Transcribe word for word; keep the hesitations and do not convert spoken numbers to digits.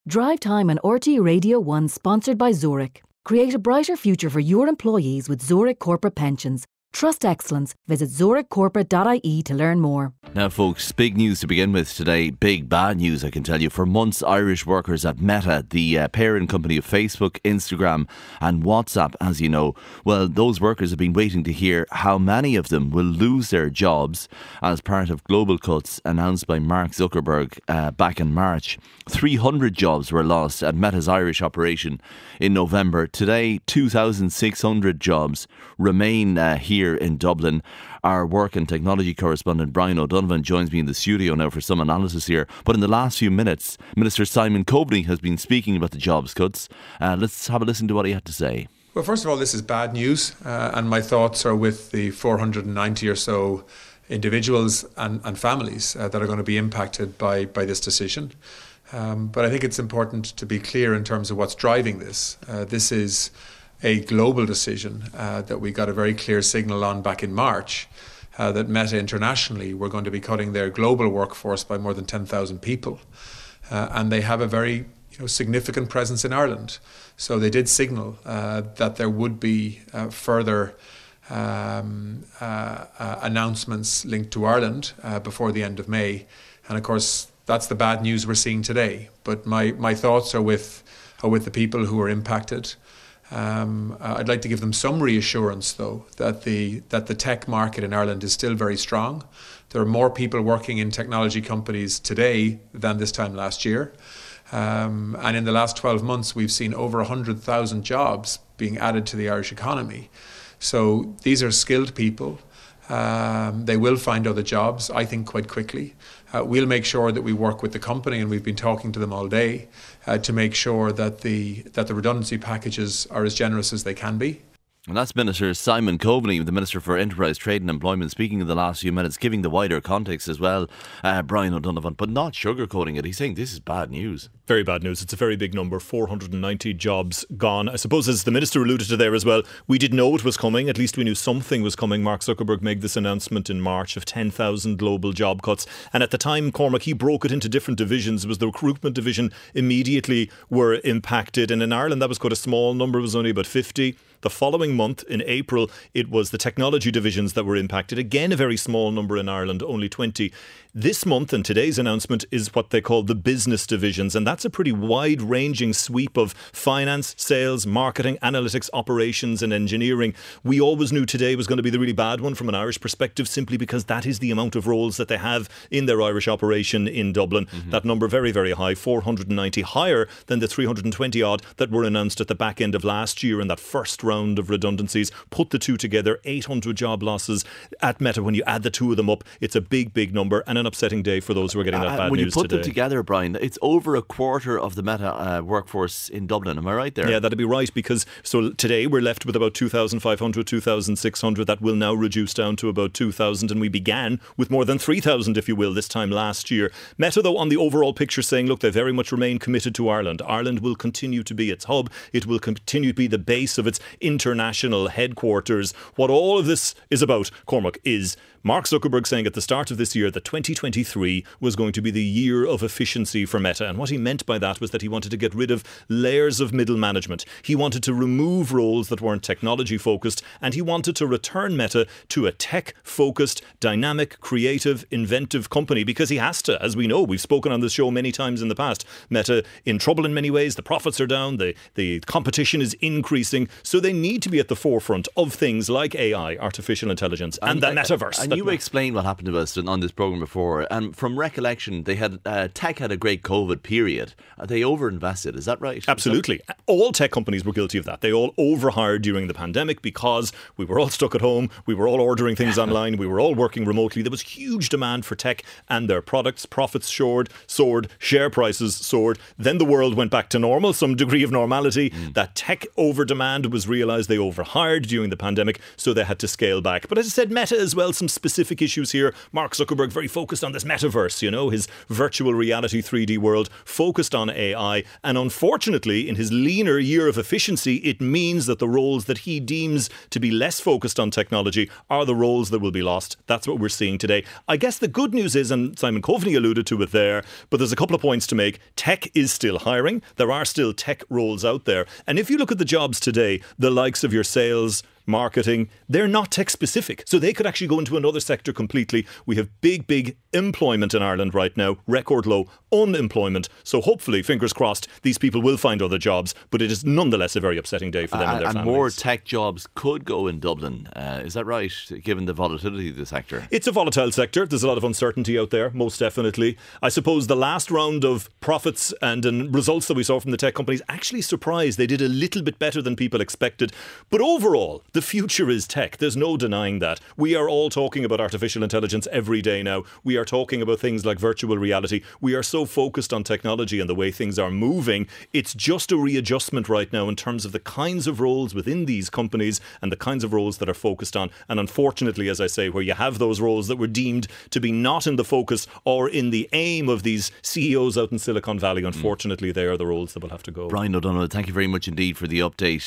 Drive Time on R T Radio one, sponsored by Zurich. Create a brighter future for your employees with Zurich Corporate Pensions. Trust excellence. Visit zurich corporate dot I E to learn more. Now folks, big news to begin with today. Big bad news, I can tell you. For months, Irish workers at Meta, the uh, parent company of Facebook, Instagram and WhatsApp, as you know, well, those workers have been waiting to hear how many of them will lose their jobs as part of global cuts announced by Mark Zuckerberg uh, back in March. three hundred jobs were lost at Meta's Irish operation in November. Today, two thousand six hundred jobs remain uh, here in Dublin. Our work and technology correspondent Brian O'Donovan joins me in the studio now for some analysis here. But in the last few minutes, Minister Simon Coveney has been speaking about the jobs cuts. Uh, let's have a listen to what he had to say. Well, first of all, this is bad news, uh, and my thoughts are with the four hundred ninety or so individuals and, and families uh, that are going to be impacted by, by this decision. Um, but I think it's important to be clear in terms of what's driving this. Uh, this is a global decision uh, that we got a very clear signal on back in March, uh, that Meta internationally were going to be cutting their global workforce by more than ten thousand people. Uh, and they have a very you know, significant presence in Ireland. So they did signal uh, that there would be uh, further um, uh, uh, announcements linked to Ireland uh, before the end of May. And of course, that's the bad news we're seeing today. But my, my thoughts are with, are with the people who are impacted. Um, uh, I'd like to give them some reassurance, though, that the that the tech market in Ireland is still very strong. There are more people working in technology companies today than this time last year. Um, and in the last twelve months, we've seen over one hundred thousand jobs being added to the Irish economy. So these are skilled people. Um, they will find other jobs, I think, quite quickly. Uh, we'll make sure that we work with the company, and we've been talking to them all day, uh, to make sure that the that the redundancy packages are as generous as they can be. And that's Minister Simon Coveney, the Minister for Enterprise, Trade and Employment, speaking in the last few minutes, giving the wider context as well, uh, Brian O'Donovan, but not sugarcoating it. He's saying this is bad news. Very bad news. It's a very big number, four hundred ninety jobs gone. I suppose, as the Minister alluded to there as well, we did know it was coming. At least we knew something was coming. Mark Zuckerberg made this announcement in March of ten thousand global job cuts. And at the time, Cormac, he broke it into different divisions. It was the recruitment division immediately were impacted. And in Ireland, that was quite a small number. It was only about fifty. The following month, in April, it was the technology divisions that were impacted. Again, a very small number in Ireland, only twenty. This month, and today's announcement, is what they call the business divisions. And that's a pretty wide-ranging sweep of finance, sales, marketing, analytics, operations and engineering. We always knew today was going to be the really bad one from an Irish perspective, simply because that is the amount of roles that they have in their Irish operation in Dublin. Mm-hmm. That number very, very high, four hundred ninety, higher than the three hundred twenty odd that were announced at the back end of last year in that first round of redundancies. Put the two together, eight hundred job losses at Meta. When you add the two of them up, it's a big, big number, and an upsetting day for those who are getting that uh, bad when news today. When you put today. them together, Brian, it's over a quarter of the Meta uh, workforce in Dublin. Am I right there? Yeah, that'd be right, because so today we're left with about two thousand five hundred, two thousand six hundred. That will now reduce down to about two thousand, and we began with more than three thousand, if you will, this time last year. Meta, though, on the overall picture saying, look, they very much remain committed to Ireland. Ireland will continue to be its hub. It will continue to be the base of its international headquarters. What all of this is about, Cormac, is Mark Zuckerberg saying at the start of this year that twenty twenty-three was going to be the year of efficiency for Meta. And what he meant by that was that he wanted to get rid of layers of middle management. He wanted to remove roles that weren't technology focused, and he wanted to return Meta to a tech focused, dynamic, creative, inventive company, because he has to. As we know, we've spoken on this show many times in the past. Meta in trouble in many ways. The profits are down. The, the competition is increasing. So they need to be at the forefront of things like A I, artificial intelligence, and, and the metaverse. And you explained what happened to us on this programme before, and from recollection, they had uh, tech had a great COVID period. They overinvested, is that right? Absolutely. That- all tech companies were guilty of that. They all overhired during the pandemic because we were all stuck at home, we were all ordering things online, we were all working remotely. There was huge demand for tech and their products. Profits soared, soared, share prices soared. Then the world went back to normal, some degree of normality. Mm. That tech over demand was real. realised they overhired during the pandemic, so they had to scale back. But as I said, Meta as well, some specific issues here. Mark Zuckerberg very focused on this metaverse, you know, his virtual reality three D world, focused on A I. And unfortunately, in his leaner year of efficiency, it means that the roles that he deems to be less focused on technology are the roles that will be lost. That's what we're seeing today. I guess the good news is, and Simon Coveney alluded to it there, but there's a couple of points to make. Tech is still hiring. There are still tech roles out there. And if you look at the jobs today, the likes of your sales, marketing, they're not tech specific. So they could actually go into another sector completely. We have big, big employment in Ireland right now, record low unemployment. So hopefully, fingers crossed, these people will find other jobs. But it is nonetheless a very upsetting day for them uh, and their and families. And more tech jobs could go in Dublin. Uh, is that right, given the volatility of the sector? It's a volatile sector. There's a lot of uncertainty out there, most definitely. I suppose the last round of profits and, and results that we saw from the tech companies actually surprised. They did a little bit better than people expected. But overall, the future is tech. There's no denying that. We are all talking about artificial intelligence every day now. We are talking about things like virtual reality. We are so focused on technology and the way things are moving. It's just a readjustment right now in terms of the kinds of roles within these companies and the kinds of roles that are focused on. And unfortunately, as I say, where you have those roles that were deemed to be not in the focus or in the aim of these C E Os out in Silicon Valley, unfortunately, mm. they are the roles that will have to go. Brian O'Donoghue, thank you very much indeed for the update.